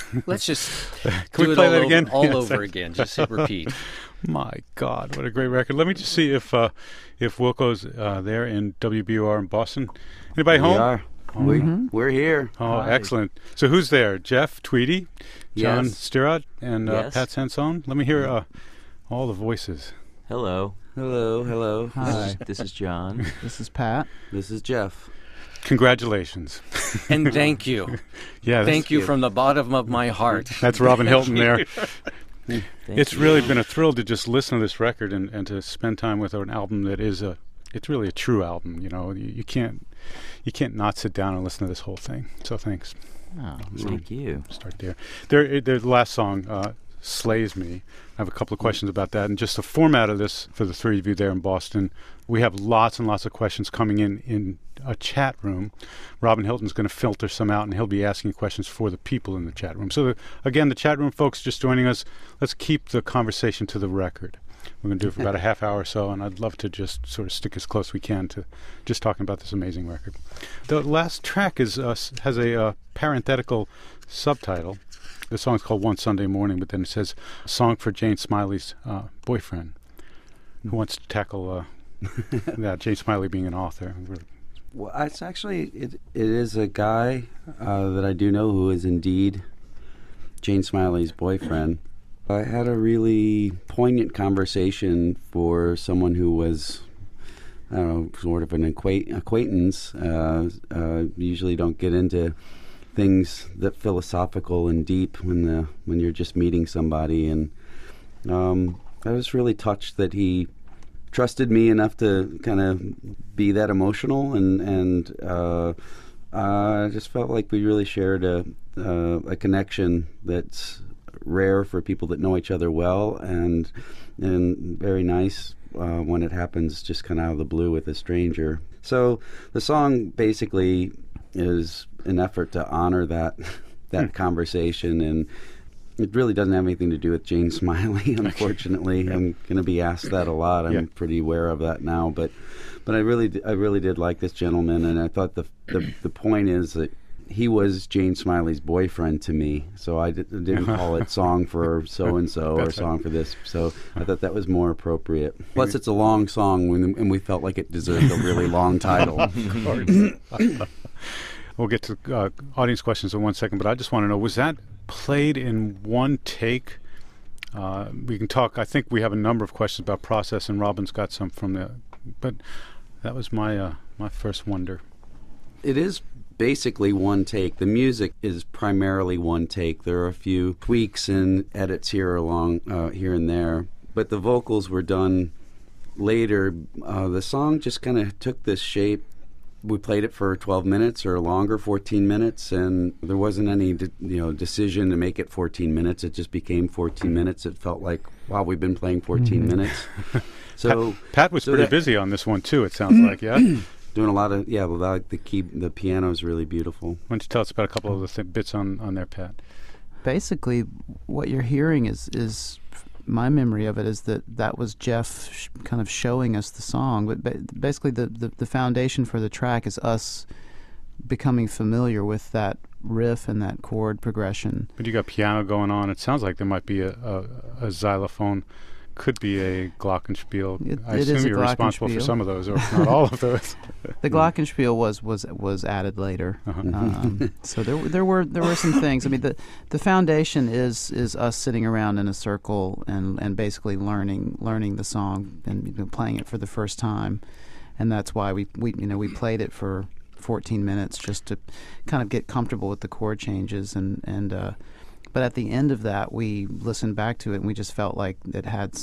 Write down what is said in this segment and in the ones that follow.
Let's just Can do we it play all that over, again? all Yes, over again. Just hit repeat. My God, what a great record. Let me just see if Wilco's there in WBUR in Boston. Anybody home? We are. We're here. Oh, Hi. excellent. So who's there? Jeff Tweedy, John Yes. Stirrott, and Yes. Pat Sansone? Let me hear all the voices. Hello. Hello. Hi. This is John. This is Pat. This is Jeff. Congratulations. And thank you. Yeah, Thank you from the bottom of my heart. that's Robin Hilton there. Thank It's you. really been a thrill to just listen to this record and to spend time with an album that is it's really a true album. You know, you can't not sit down and listen to this whole thing. So thanks. Oh, thank you. Start there. The last song slays me. I have a couple of questions about that, and just the format of this for the three of you there in Boston. We have lots and lots of questions coming in a chat room. Robin Hilton's going to filter some out, and he'll be asking questions for the people in the chat room. So again, the chat room folks just joining us, let's keep the conversation to the record. We're going to do it for about a half hour or so, and I'd love to just sort of stick as close as we can to just talking about this amazing record. The last track has a parenthetical subtitle. The song's called One Sunday Morning, but then it says, a song for Jane Smiley's boyfriend. Who wants to tackle that, Jane Smiley being an author? Well, it's actually it is a guy that I do know who is indeed Jane Smiley's boyfriend. I had a really poignant conversation for someone who was, I don't know, sort of an acquaintance. Usually don't get into things that philosophical and deep when you're just meeting somebody, and I was really touched that he trusted me enough to kind of be that emotional, and I just felt like we really shared a connection that's rare for people that know each other well, and very nice when it happens just kind of out of the blue with a stranger. So the song basically is an effort to honor that conversation, and it really doesn't have anything to do with Jane Smiley, unfortunately. I'm going to be asked that a lot. I'm pretty aware of that now, but I really did like this gentleman, and I thought the point is that he was Jane Smiley's boyfriend to me, so I didn't call it song for so-and-so or song for this, so I thought that was more appropriate. Plus, it's a long song, and we felt like it deserved a really long title. We'll get to audience questions in 1 second, but I just want to know, was that played in one take? We can talk. I think we have a number of questions about process, and Robin's got some from the, but that was my first wonder. It is basically one take. The music is primarily one take. There are a few tweaks and edits here and there, but the vocals were done later. The song just kind of took this shape. We played it for 12 minutes or longer, 14 minutes, and there wasn't any decision to make it 14 minutes. It just became 14 minutes. It felt like, wow, we've been playing 14 minutes. So Pat was pretty busy on this one too, it sounds like, yeah? Doing a lot of, the piano is really beautiful. Why don't you tell us about a couple of the bits on there, Pat? Basically, what you're hearing is my memory of it is that was Jeff kind of showing us the song. But basically, the foundation for the track is us becoming familiar with that riff and that chord progression. But you got piano going on. It sounds like there might be a xylophone. Could be a glockenspiel. I assume you're responsible for some of those, or if not all of those. The glockenspiel was added later. So there were some things. I mean, the foundation is us sitting around in a circle and basically learning the song and playing it for the first time, and that's why we played it for 14 minutes just to kind of get comfortable with the chord changes and. But at the end of that, we listened back to it, and we just felt like it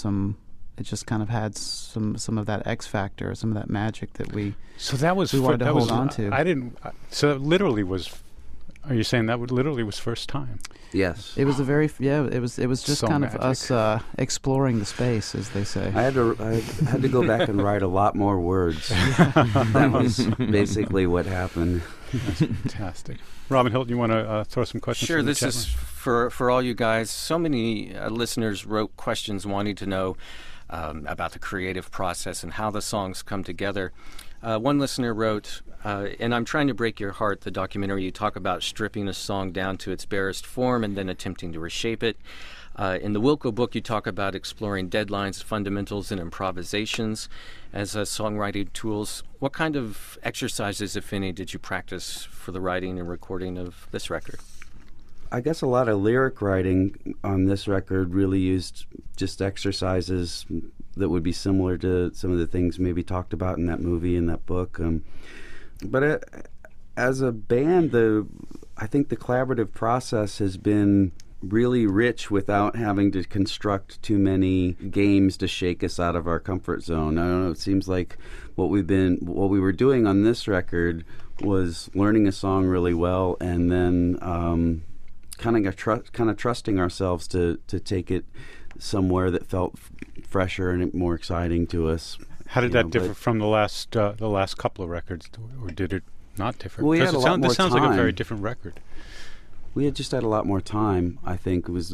just kind of had some of that X factor, some of that magic that we wanted to hold on to. So it literally was. Are you saying that literally was first time? Yes. It was it was just so kind magic. of us exploring the space, as they say. I had to go back and write a lot more words. That was basically what happened. That's fantastic. Robin Hilton, you want to throw some questions? Sure. from the This chat is room? for all you guys. So many listeners wrote questions wanting to know about the creative process and how the songs come together. One listener wrote, and I'm trying to break your heart, the documentary, you talk about stripping a song down to its barest form and then attempting to reshape it. In the Wilco book, you talk about exploring deadlines, fundamentals, and improvisations as songwriting tools. What kind of exercises, if any, did you practice for the writing and recording of this record? I guess a lot of lyric writing on this record really used just exercises that would be similar to some of the things maybe talked about in that movie and that book. But as a band, I think the collaborative process has been really rich without having to construct too many games to shake us out of our comfort zone. I don't know, it seems like what we were doing on this record was learning a song really well and then kind of trusting ourselves to take it somewhere that felt fresher and more exciting to us. How did that differ from the last couple of records, or did it not differ? Well, we had a lot more this sounds time. like a very different record. We had just had a lot more time. I think it was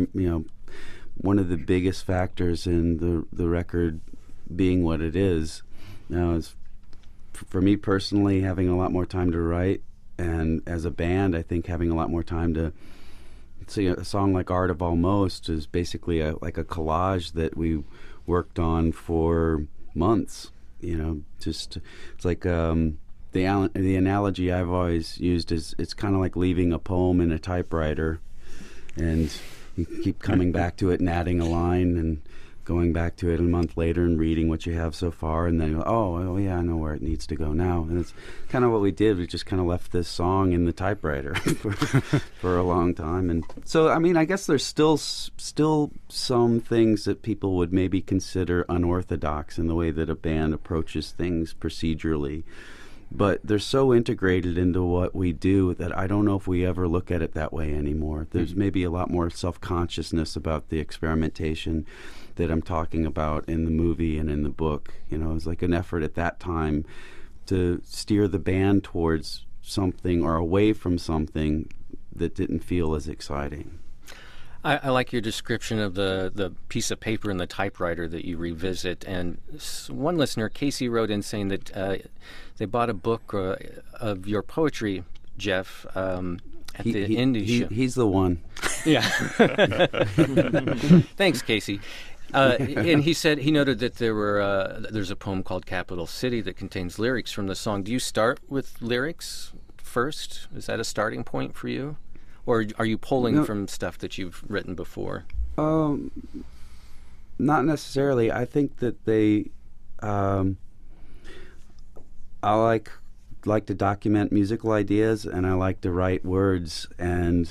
one of the biggest factors in the record being what it is. Now, for me personally, having a lot more time to write, and as a band, I think having a lot more time to see a song like Art of Almost is basically like a collage that we worked on for months. It's like the analogy I've always used is it's kind of like leaving a poem in a typewriter, and you keep coming back to it and adding a line and going back to it a month later and reading what you have so far, and then you go, oh yeah, I know where it needs to go now. And it's kind of what we did. We just kind of left this song in the typewriter for a long time. And so, I mean, I guess there's still some things that people would maybe consider unorthodox in the way that a band approaches things procedurally. But they're so integrated into what we do that I don't know if we ever look at it that way anymore. There's maybe a lot more self-consciousness about the experimentation that I'm talking about in the movie and in the book. It was like an effort at that time to steer the band towards something or away from something that didn't feel as exciting. I like your description of the piece of paper and the typewriter that you revisit. And one listener, Casey, wrote in saying that they bought a book of your poetry, Jeff, at the indie show. He's the one. Yeah. Thanks, Casey. And he said he noted that there's a poem called Capital City that contains lyrics from the song. Do you start with lyrics first? Is that a starting point for you? Or are you pulling from stuff that you've written before? Not necessarily. I think that they... I like to document musical ideas, and I like to write words. And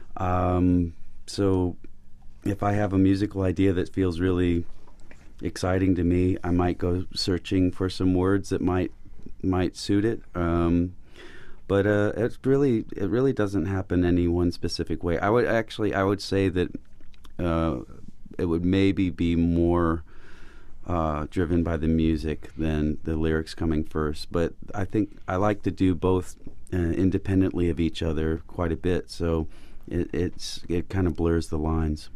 so if I have a musical idea that feels really exciting to me, I might go searching for some words that might suit it. But it really doesn't happen any one specific way. I would say that it would maybe be more driven by the music than the lyrics coming first. But I think I like to do both independently of each other quite a bit. So it kind of blurs the lines.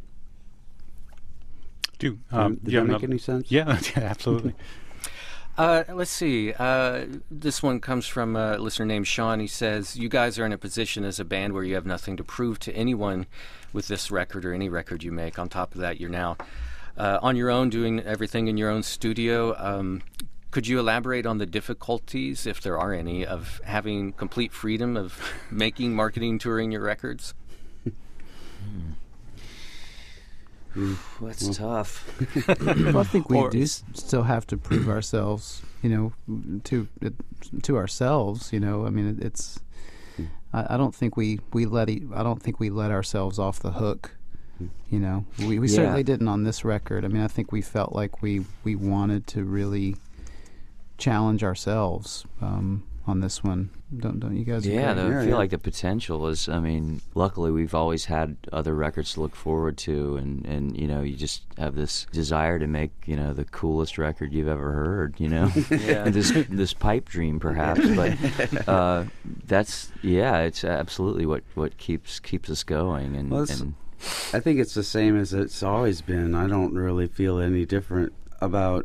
Did that make any sense? Yeah, absolutely. Let's see. This one comes from a listener named Sean. He says, you guys are in a position as a band where you have nothing to prove to anyone with this record or any record you make. On top of that, you're now on your own, doing everything in your own studio. Could you elaborate on the difficulties, if there are any, of having complete freedom of making, marketing, touring your records? That's tough. Well, I think we do still have to prove ourselves, to ourselves. I mean, it's. I don't think we let ourselves off the hook. We certainly didn't on this record. I mean, I think we felt like we wanted to really challenge ourselves on this one. Don't you guys agree? I feel like the potential is, I mean, luckily we've always had other records to look forward to, and you just have this desire to make, the coolest record you've ever heard, and this pipe dream perhaps, but it's absolutely what keeps us going, and I think it's the same as it's always been. I don't really feel any different about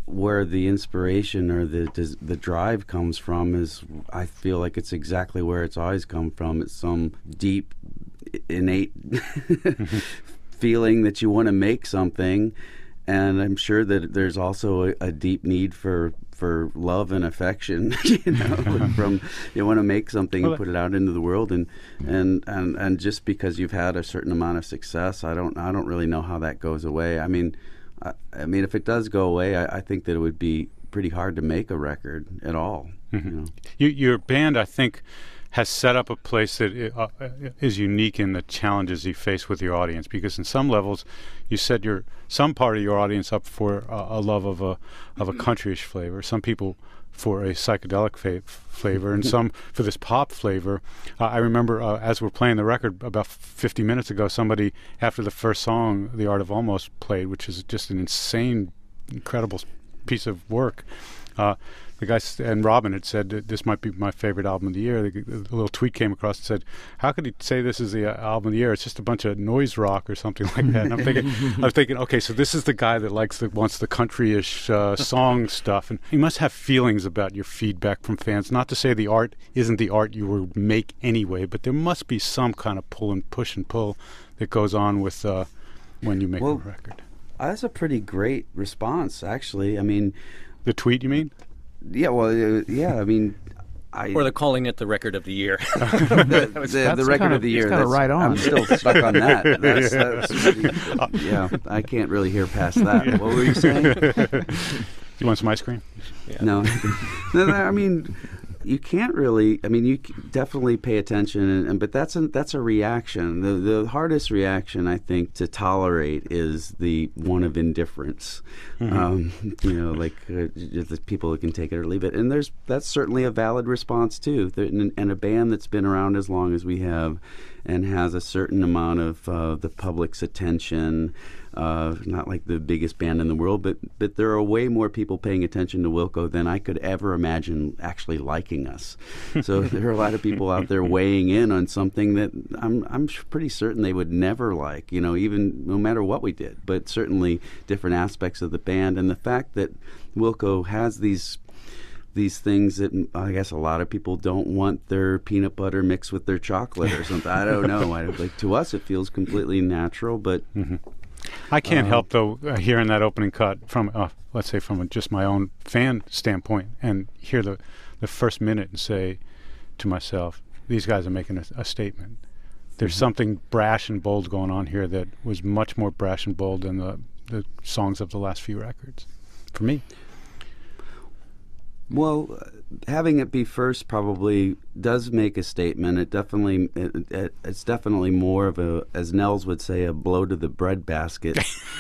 where the inspiration or the drive comes from is, I feel like it's exactly where it's always come from. It's some deep, innate feeling that you want to make something, and I'm sure that there's also a deep need for love and affection. From you want to make something and put it out into the world, and just because you've had a certain amount of success, I don't really know how that goes away. I mean, if it does go away, I think that it would be pretty hard to make a record at all. Mm-hmm. Your band, I think, has set up a place that is unique in the challenges you face with your audience, because in some levels you set some part of your audience up for a love of a countryish flavor, some people for a psychedelic flavor, and some for this pop flavor. I remember as we're playing the record about 50 minutes ago, somebody, after the first song, The Art of Almost, played, which is just an insane, incredible piece of work. The guy and Robin had said that this might be my favorite album of the year. The little tweet came across and said, "How could he say this is the album of the year? It's just a bunch of noise rock or something like that." And I'm thinking, okay, so this is the guy that wants the countryish song stuff, and he must have feelings about your feedback from fans. Not to say the art isn't the art you would make anyway, but there must be some kind of push and pull that goes on with when you make a record. That's a pretty great response, actually. I mean, the tweet, you mean? Yeah, well, yeah. I mean, or they're calling it the record of the year. the record of the year. That's right on. I'm still stuck on that. Yeah, I can't really hear past that. What were you saying? You want some ice cream? Yeah. No, I mean, you can't really. I mean, you definitely pay attention, but that's a reaction. The hardest reaction, I think, to tolerate is the one of indifference. Mm-hmm. The people who can take it or leave it, and that's certainly a valid response too. And a band that's been around as long as we have, and has a certain amount of the public's attention. Not like the biggest band in the world, but there are way more people paying attention to Wilco than I could ever imagine actually liking us. So there are a lot of people out there weighing in on something that I'm pretty certain they would never like, even no matter what we did, but certainly different aspects of the band. And the fact that Wilco has these things that I guess a lot of people don't want their peanut butter mixed with their chocolate or something. I don't know. To us, it feels completely natural, but... Mm-hmm. I can't help, though, hearing that opening cut from, let's say, from just my own fan standpoint, and hear the first minute and say to myself, these guys are making a statement. There's something brash and bold going on here that was much more brash and bold than the songs of the last few records, for me. Well, having it be first probably does make a statement. It's definitely more of a, as Nels would say, a blow to the breadbasket.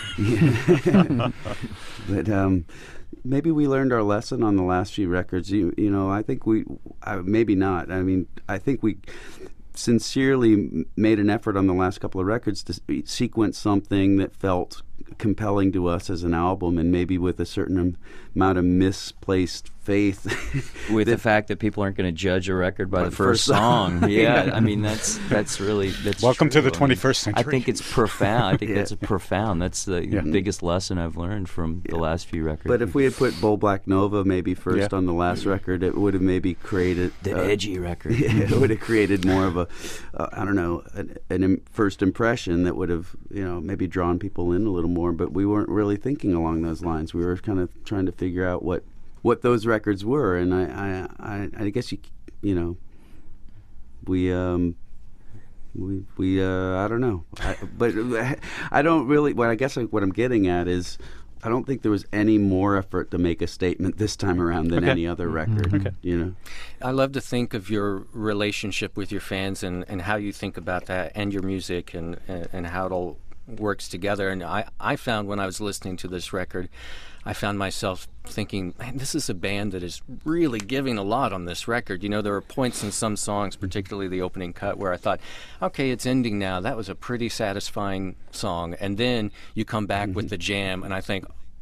But maybe we learned our lesson on the last few records. I think maybe not. I mean, I think we sincerely made an effort on the last couple of records to sequence something that felt compelling to us as an album, and maybe with a certain amount of misplaced faith with the fact that people aren't going to judge a record by the first song. Yeah, I mean that's welcome true. to the 21st century. I think it's profound. I think that's profound. That's the biggest lesson I've learned from the last few records. But if we had put Bull Black Nova maybe first on the last record, it would have maybe created the edgy record. It would have created more of a an first impression that would have maybe drawn people in a little more. But we weren't really thinking along those lines. We were kind of trying to figure out what those records were, and I guess we I don't know, but I don't really. Well, I guess what I'm getting at is I don't think there was any more effort to make a statement this time around than any other record. Okay. I love to think of your relationship with your fans and how you think about that and your music and how it all works together. And I found when I was listening to this record, I found myself thinking, man, this is a band that is really giving a lot on this record. There were points in some songs, particularly the opening cut, where I thought, okay, it's ending now. That was a pretty satisfying song. And then you come back with the jam, and I think,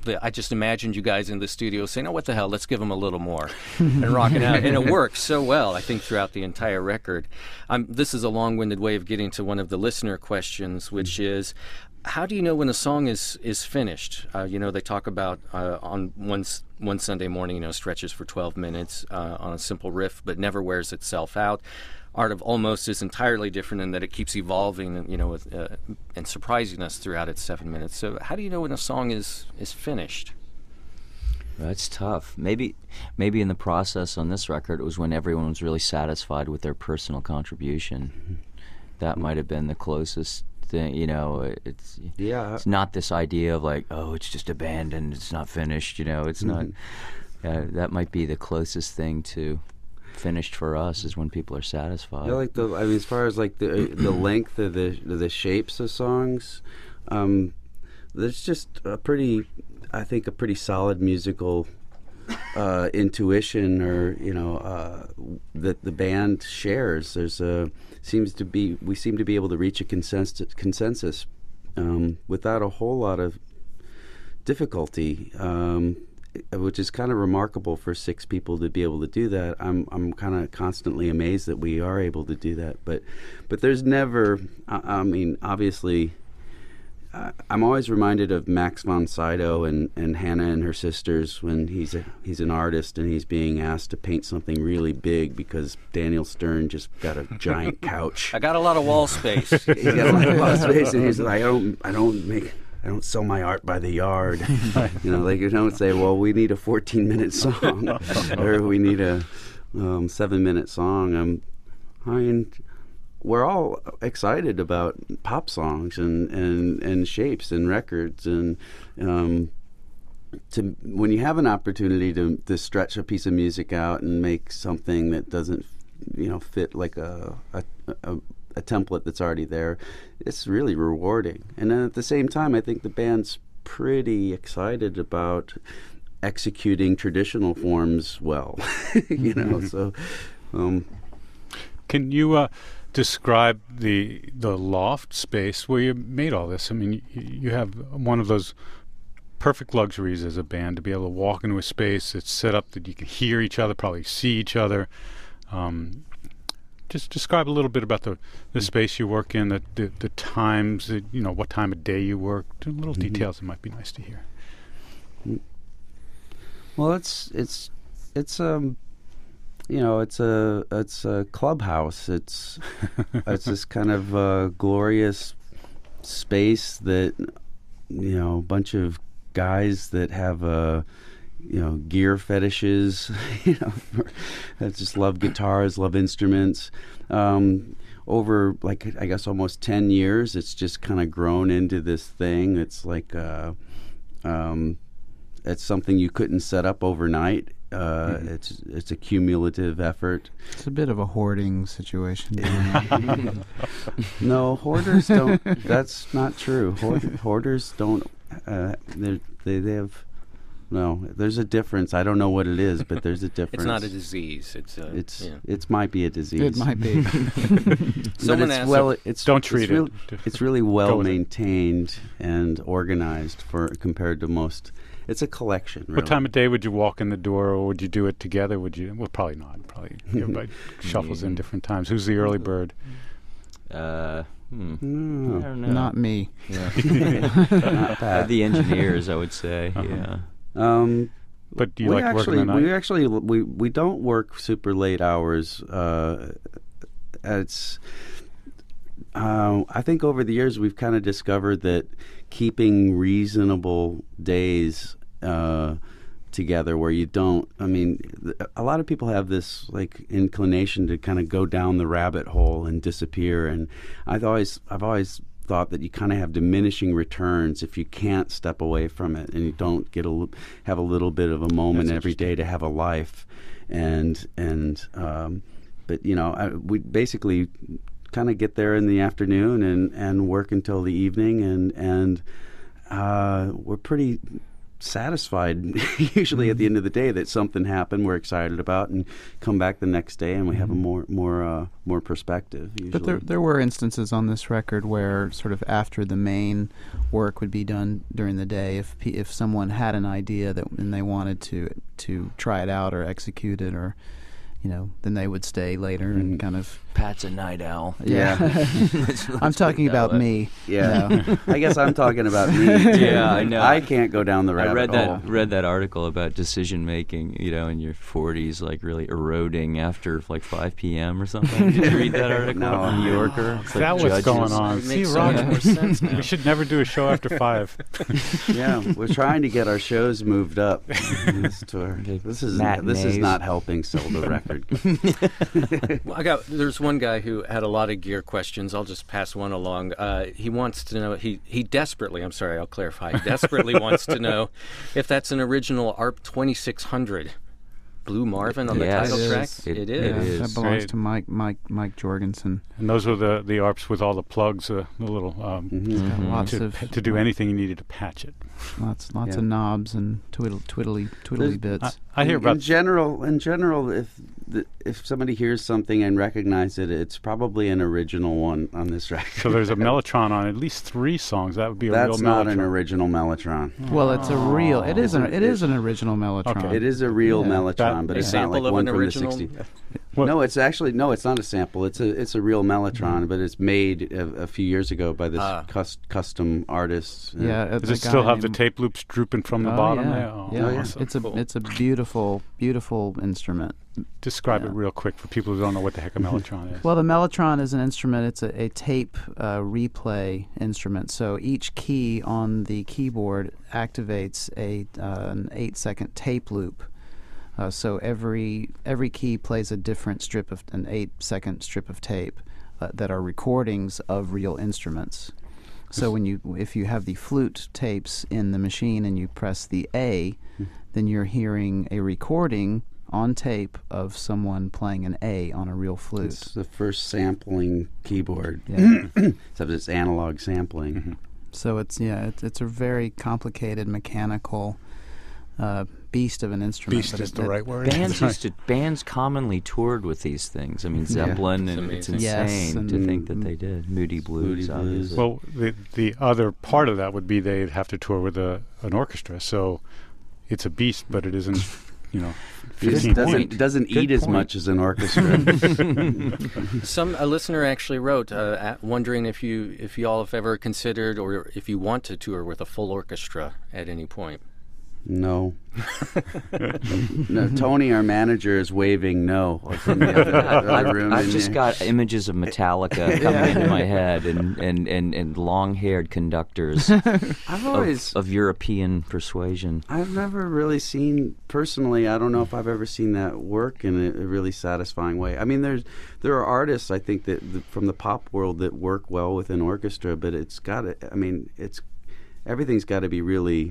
I just imagined you guys in the studio saying, "Oh, what the hell? Let's give them a little more," and rocking out. And it works so well, I think, throughout the entire record. This is a long-winded way of getting to one of the listener questions, which is, how do you know when a song is finished? They talk about on one Sunday morning, stretches for 12 minutes on a simple riff, but never wears itself out. Art of Almost is entirely different in that it keeps evolving, and surprising us throughout its 7 minutes. So, how do you know when a song is finished? That's tough. Maybe in the process on this record, it was when everyone was really satisfied with their personal contribution. That might have been the closest thing. It's not this idea of like, oh, it's just a band and it's not finished. It's not. That might be the closest thing to finished for us, is when people are satisfied. As far as like the length of the shapes of songs, there's just a pretty solid musical intuition, or that the band shares. We seem to be able to reach a consensus without a whole lot of difficulty. Which is kind of remarkable for 6 people to be able to do that. I'm kind of constantly amazed that we are able to do that. But there's never. Obviously, I'm always reminded of Max von Sydow and Hannah and her sisters when he's an artist and he's being asked to paint something really big because Daniel Stern just got a giant couch. I got a lot of wall space. He's got a lot of wall space, and he's like, I don't sell my art by the yard. You don't say, well, we need a 14-minute song or we need a 7-minute song. We're all excited about pop songs and shapes and records. And when you have an opportunity to stretch a piece of music out and make something that doesn't fit like a template that's already there, it's really rewarding. And then at the same time, I think the band's pretty excited about executing traditional forms well. So can you describe the loft space where you made all this? I mean, you have one of those perfect luxuries as a band to be able to walk into a space that's set up that you can hear each other, probably see each other. Just describe a little bit about the space you work in, the times, what time of day you work, little details that might be nice to hear. Well, it's a clubhouse. It's this kind of glorious space that a bunch of guys that have gear fetishes, that just love guitars, love instruments. Over, I guess, almost 10 years, it's just kind of grown into this thing. It's like, it's something you couldn't set up overnight. It's a cumulative effort. It's a bit of a hoarding situation. No, hoarders don't. That's not true. Hoarders don't. They have. No, there's a difference. I don't know what it is, but there's a difference. It's not a disease. It might be a disease. It might be. Someone asked. Don't treat it. It's really well maintained and organized compared to most. It's a collection. Really. What time of day would you walk in the door, or would you do it together? Well, probably not. Probably everybody shuffles in different times. Who's the early bird? I don't know. Not me. Yeah. The engineers, I would say. Yeah. But do you like working at night? We don't work super late hours. It's I think over the years we've kind of discovered that keeping reasonable days together where you don't. I mean, a lot of people have this inclination to kind of go down the rabbit hole and disappear, and I've always thought that you kind of have diminishing returns if you can't step away from it and you don't have a little bit of a moment every day to have a life, but we basically kind of get there in the afternoon and work until the evening, and we're pretty satisfied usually at the end of the day that something happened we're excited about, and come back the next day and we have a more perspective usually. But there were instances on this record where sort of after the main work would be done during the day, if someone had an idea and they wanted to try it out or execute it, or then they would stay later and kind of... Pat's a night owl. Yeah. I'm talking about me. Yeah. I guess I'm talking about me. Yeah, I know. I can't go down the rabbit hole. I read that article about decision making, in your 40s, like really eroding after like 5 p.m. or something. Did you read that article No. in New Yorker? It's like That was going on. It See, makes so Roger, much more sense now. we should never do a show after 5. Yeah, we're trying to get our shows moved up in this tour. This is Matinees. not helping sell the record. Well, there's one guy who had a lot of gear questions. I'll just pass one along. He wants to know, he desperately, I'm sorry, I'll clarify, he desperately wants to know if that's an original ARP 2600. Blue Marvin on the Yes. title It track? is. It It is. is. That belongs Great. to Mike Jorgensen. And those were the ARPs with all the plugs, the little Mm-hmm. Lots to of do anything you needed to patch it. lots Yeah. of knobs and twiddly bits. I hear about in general, if somebody hears something and recognizes it, it's probably an original one on this record. so there's a Mellotron on at least 3 songs. That would be a That's real not Mellotron. an original Mellotron. Well, it's a real. It is an original Mellotron. Okay. It is a real Yeah. Mellotron, but A it's not sample like of one an from original? the 60s. What? No, it's not a sample. It's a real Mellotron, but it's made a few years ago by this custom artist. Yeah, Does a it still guy have the named- tape loops drooping from the Oh, bottom yeah. there? Oh, Yeah, awesome. it's a beautiful instrument. Describe Yeah. it real quick for people who don't know what the heck a Mellotron is. Well, the Mellotron is an instrument. It's a tape replay instrument. So each key on the keyboard activates an 8-second tape loop. So every key plays a different an 8-second strip of tape that are recordings of real instruments. So if you have the flute tapes in the machine and you press the A, then you're hearing a recording on tape of someone playing an A on a real flute. It's the first sampling keyboard, Yeah. except it's analog sampling. So it's a very complicated mechanical beast of an instrument. Beast but is the right word. Bands commonly toured with these things. I mean, Zeppelin, It's and it's amazing. Yes, insane to and- think that they did. Moody Blues, Moody obviously. Well, the other part of that would be they'd have to tour with an orchestra. So it's a beast, but it isn't, It 15 doesn't points. eat as point. much as an orchestra. A listener actually wrote wondering if you all have ever considered or if you want to tour with a full orchestra at any point. No. No. Tony, our manager, is waving no from the other room. I've in just there. got images of Metallica coming into my head, and long-haired conductors I've always. of European persuasion. I've never really seen personally. I don't know if I've ever seen that work in a really satisfying way. I mean, there are artists I think that from the pop world that work well with an orchestra, but it's got to. I mean, everything's got to be really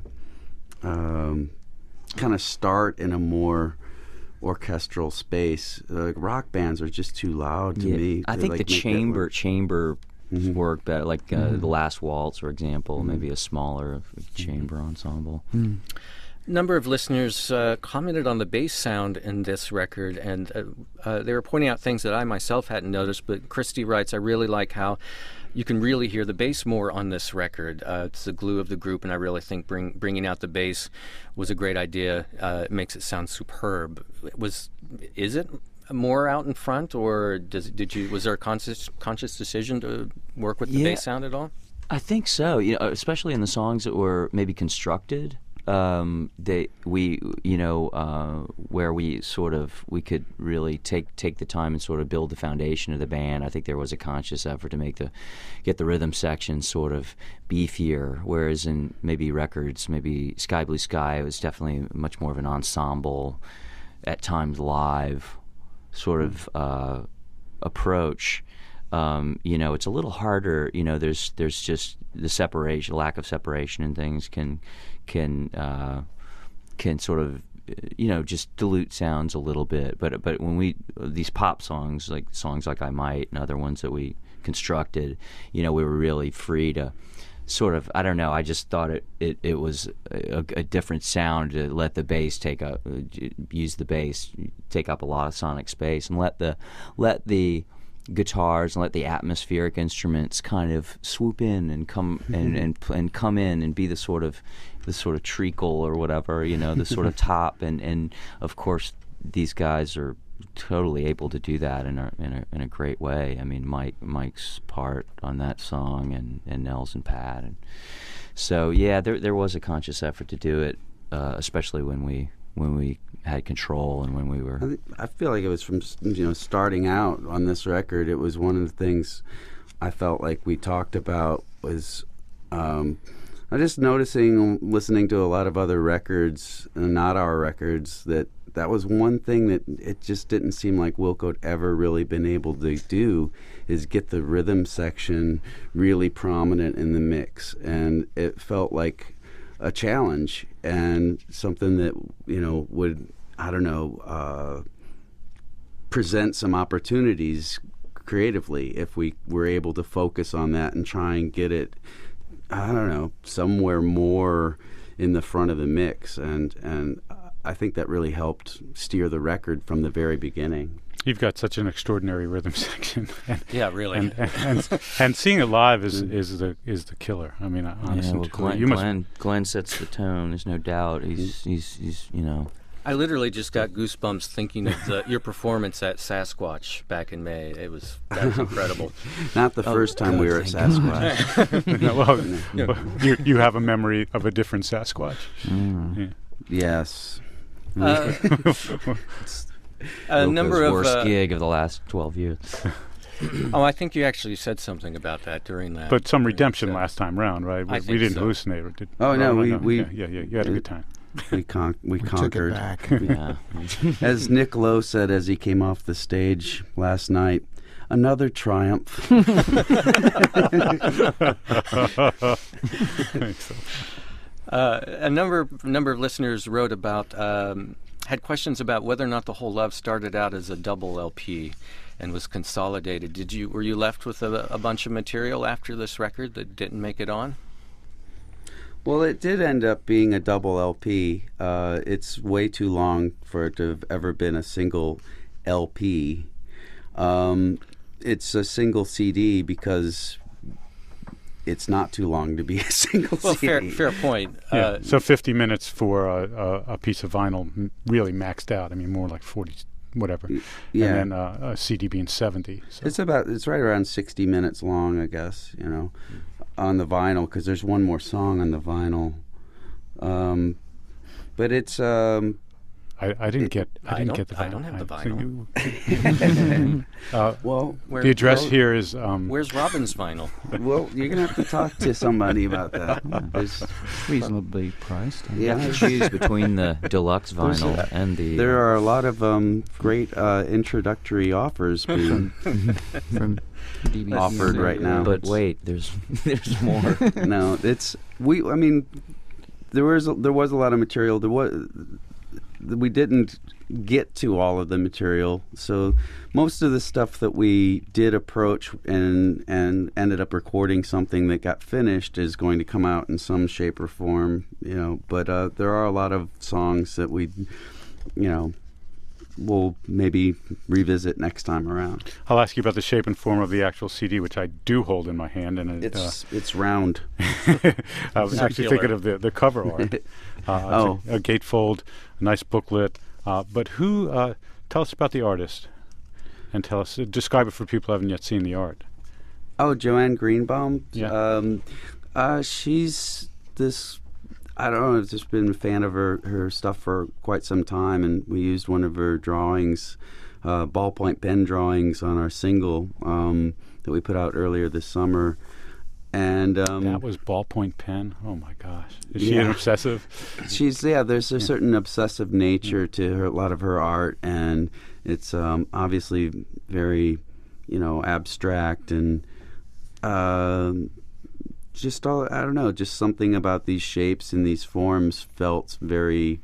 kind of start in a more orchestral space. Rock bands are just too loud to me. I to, think like, the make that work. chamber work better, like the Last Waltz, for example, maybe a smaller chamber ensemble. Number of listeners commented on the bass sound in this record, and they were pointing out things that I myself hadn't noticed. But Christy writes, I really like how you can really hear the bass more on this record. It's the glue of the group, and I really think bringing out the bass was a great idea. It makes it sound superb. Is it more out in front, or was there a conscious decision to work with the bass sound at all? I think so. Especially in the songs that were maybe constructed. Where we could really take the time and sort of build the foundation of the band. I think there was a conscious effort to get the rhythm section sort of beefier, whereas in maybe records, maybe Sky Blue Sky, it was definitely much more of an ensemble, at times live sort of approach. It's a little harder. There's just the separation, lack of separation, and things can sort of just dilute sounds a little bit. But when these pop songs like I Might and other ones that we constructed, we were really free to sort of, I don't know, I just thought it was a different sound to let the bass use the bass, take up a lot of sonic space, and let the guitars and let the atmospheric instruments kind of swoop in and come and come in and be the sort of treacle or whatever, the sort of top, and of course these guys are totally able to do that in a great way. I mean, Mike's part on that song and Nels and Pat, and so yeah, there was a conscious effort to do it, especially when we had control and when we were. I feel like it was from starting out on this record. It was one of the things I felt like we talked about was I'm just noticing, listening to a lot of other records, not our records, that was one thing that it just didn't seem like Wilco had ever really been able to do, is get the rhythm section really prominent in the mix. And it felt like a challenge and something that, would, I don't know, present some opportunities creatively if we were able to focus on that and try and get it, I don't know, somewhere more in the front of the mix. And I think that really helped steer the record from the very beginning. You've got such an extraordinary rhythm section. Yeah, really. And seeing it live is the killer. I mean, honestly, Glenn sets the tone. There's no doubt. He's I literally just got goosebumps thinking of your performance at Sasquatch back in May. That was incredible. Not the first time we were at Sasquatch. Well, you have a memory of a different Sasquatch. Yeah. Yes. A number of worst gig of the last 12 years. I think you actually said something about that during that. But some redemption last time round, right? We didn't hallucinate. We you had a good time. We conquered. Took it back. Yeah. As Nick Lowe said as he came off the stage last night, another triumph. A number of listeners wrote about, had questions about whether or not The Whole Love started out as a double LP and was consolidated. Were you left with a bunch of material after this record that didn't make it on? Well, it did end up being a double LP. It's way too long for it to have ever been a single LP. It's a single CD because it's not too long to be a single CD. Well, fair point. Yeah. So 50 minutes for a piece of vinyl really maxed out. I mean, more like 40, whatever. Yeah. And then a CD being 70. So. It's right around 60 minutes long, I guess, on the vinyl, because there's one more song on the vinyl. But it's I didn't get the vinyl. I don't have the vinyl. Well, the address here is. Where's Robin's vinyl? Well, you're gonna have to talk to somebody about that. Reasonably priced. You have to choose between the deluxe vinyl and the. There are a lot of great introductory offers being from BBC offered right now. But wait, there's more. No, I mean, there was a lot of material. We didn't get to all of the material, so most of the stuff that we did approach and ended up recording something that got finished is going to come out in some shape or form, but there are a lot of songs that we we'll maybe revisit next time around. I'll ask you about the shape and form of the actual CD, which I do hold in my hand, and it's round. I was actually thinking of the cover art. A gatefold, a nice booklet. But who? Tell us about the artist, and describe it for people who haven't yet seen the art. Oh, Joanne Greenbaum. Yeah. She's this. I don't know, I've just been a fan of her stuff for quite some time, and we used one of her drawings, ballpoint pen drawings, on our single that we put out earlier this summer. And that was ballpoint pen? Oh my gosh. Is she an obsessive? There's a certain obsessive nature to a lot of her art, and it's obviously very, abstract and just I don't know, just something about these shapes and these forms felt very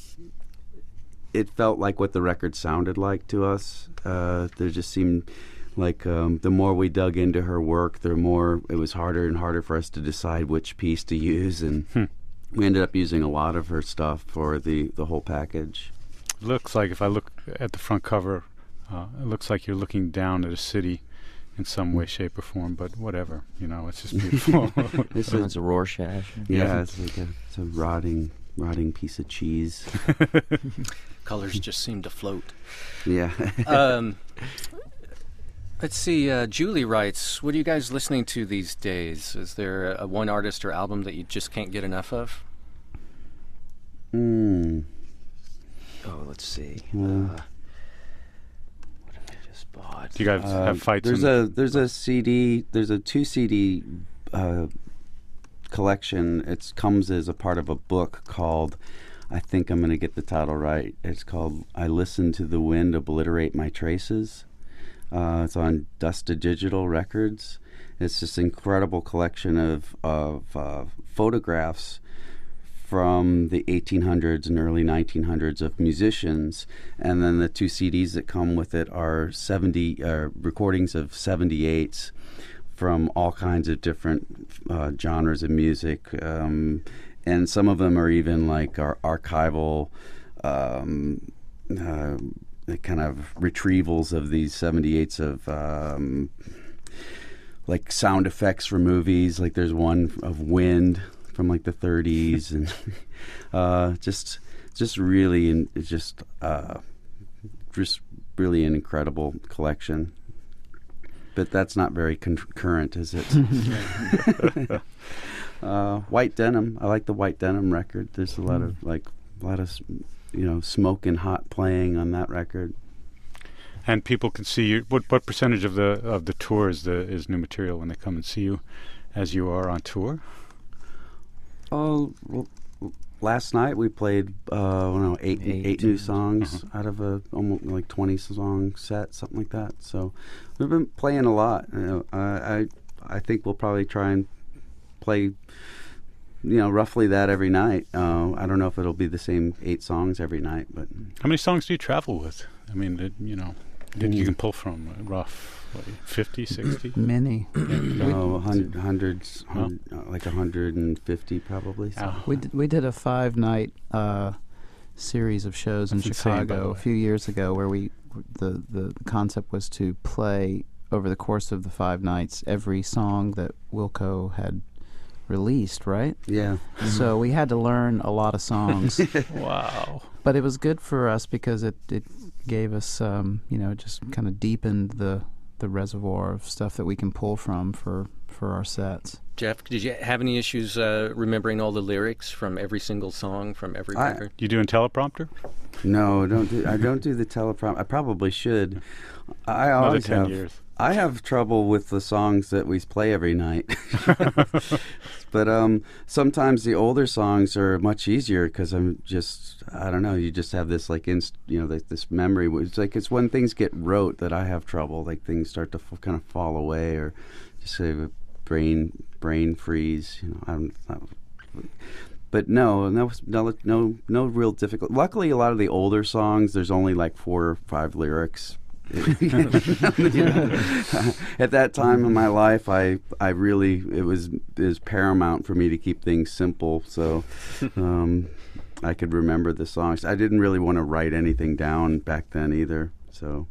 it felt like what the record sounded like to us. There just seemed the more we dug into her work, the more it was harder and harder for us to decide which piece to use, and we ended up using a lot of her stuff for the whole package. Looks like, if I look at the front cover, it looks like you're looking down at a city in some way, shape, or form, but whatever, it's just beautiful. It's a Rorschach. Yeah, it's like it's a rotting piece of cheese. Colors just seem to float. Yeah. Let's see. Julie writes, what are you guys listening to these days? Is there a one artist or album that you just can't get enough of? Oh, let's see. What have I just bought? Do you guys have fights? There's a CD. There's a 2 CD collection. It comes as a part of a book called, I think I'm going to get the title right. It's called "I Listen to the Wind Obliterate My Traces." It's on Dusted Digital Records. It's this incredible collection of photographs from the 1800s and early 1900s of musicians, and then the 2 CDs that come with it are recordings of 78s from all kinds of different genres of music, and some of them are even like our archival kind of retrievals of these 78s of like sound effects from movies. Like there's one of wind from like the 30s, and just really really an incredible collection. But that's not very current, is it? White Denim. I like the White Denim record. There's a lot of smoke and hot playing on that record. And people can see you. What percentage of the tour is new material when they come and see you, as you are on tour? Oh, well, last night we played eight new songs out of a almost like 20 song set, something like that. So we've been playing a lot. I think we'll probably try and play roughly that every night. I don't know if it'll be the same 8 songs every night, but how many songs do you travel with? I mean, that you can pull from rough, 50, 60? Many. Hundreds, like 150 probably. So. We did a 5-night series of shows in Chicago a few years ago, where the concept was to play over the course of the 5 nights every song that Wilco had released, right? Yeah. So we had to learn a lot of songs. Wow. But it was good for us because it gave us, just kind of deepened the reservoir of stuff that we can pull from for our sets. Jeff, did you have any issues remembering all the lyrics from every single song from every record? You doing teleprompter? No, I don't do the teleprompter. I probably should. I always Another 10 have. years. I have trouble with the songs that we play every night. But sometimes the older songs are much easier because I don't know, you just have this this memory. It's when things get rote that I have trouble. Like things start to kind of fall away, or just say brain freeze. But no real difficult. Luckily, a lot of the older songs, there's only like 4 or 5 lyrics. At that time in my life, it was paramount for me to keep things simple, so I could remember the songs. I didn't really want to write anything down back then either. So,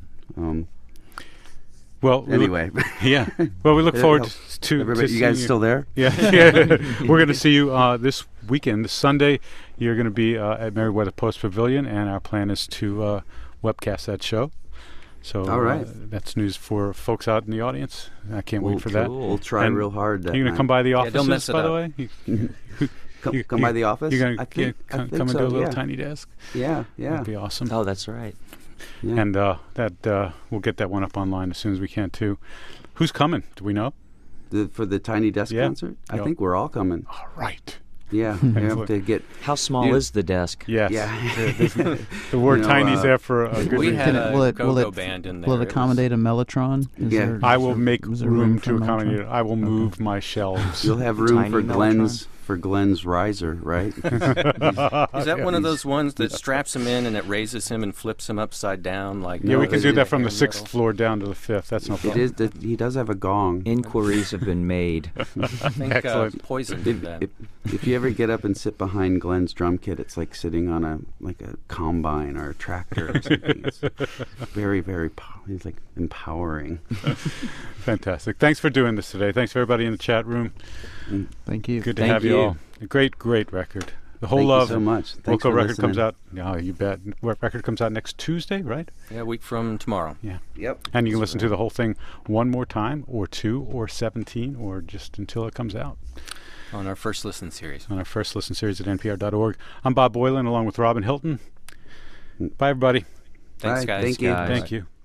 well, anyway, yeah. Well, we look forward to everybody. You guys still there? Yeah. We're going to see you this weekend, this Sunday. You're going to be at Merriweather Post Pavilion, and our plan is to webcast that show. So all right. That's news for folks out in the audience. I can't wait for that. We'll try real hard. You're going to come by the offices, don't mess it by the up. way? Come by the office? You're going to come and do a little tiny desk? Yeah. That'd be awesome. Oh, that's right. Yeah. And we'll get that one up online as soon as we can, too. Who's coming? Do we know? For the Tiny Desk concert? I think we're all coming. All right. Yeah, we have to get. How small is the desk? Yes. Yeah. The word tiny's there for a good We reason. had a go-go band in there. Will it accommodate a Mellotron? Yeah. I will make room to for accommodate it. I will move my shelves. You'll have room Tiny for Mellotron? Glenn's for Glenn's riser, right? Is that one of those ones that straps him in and it raises him and flips him upside down? Like Yeah, we can do that from the middle? 6th floor down to the 5th. That's no It problem. is. He does have a gong. Inquiries have been made. I think Excellent. Poison did that. If you ever get up and sit behind Glenn's drum kit, it's like sitting on a combine or a tractor or something. It's very, very. He's like empowering. Fantastic. Thanks for doing this today. Thanks for everybody in the chat room. Thank you. Good to Thank have you you. all. A great, great record. The whole Thank love. you so much. Thanks Wilco for record comes listening. out. Yeah, you bet. Record comes out next Tuesday, right? Yeah, a week from tomorrow. Yeah. Yep. And you can listen to the whole thing one more time, or 2, or 17, or just until it comes out On our first listen series. on our first listen series at npr.org. I'm Bob Boylan, along with Robin Hilton. Bye, everybody. Thanks, Bye. guys. Thank you. Guys. Thank you.